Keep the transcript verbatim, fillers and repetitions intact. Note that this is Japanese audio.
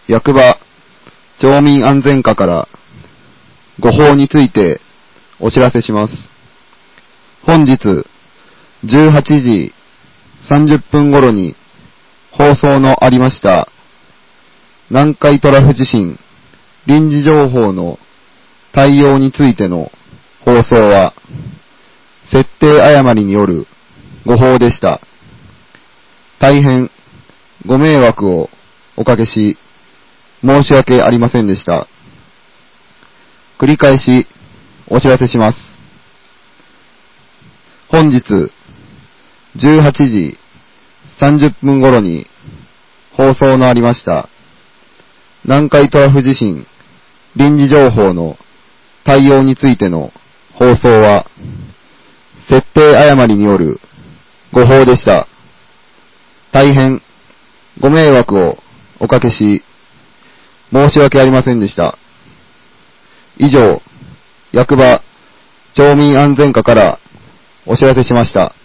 役場町民安全課から誤報についてお知らせします。本日じゅうはちじさんじゅっぷん頃に放送のありました南海トラフ地震臨時情報の対応についての放送は設定誤りによる誤報でした。大変ご迷惑をおかけし申し訳ありませんでした。繰り返しお知らせします。本日じゅうはちじさんじゅっぷん頃に放送のありました南海トラフ地震臨時情報の対応についての放送は設定誤りによる誤報でした。大変ご迷惑をおかけし申し訳ありませんでした。以上、役場町民安全課からお知らせしました。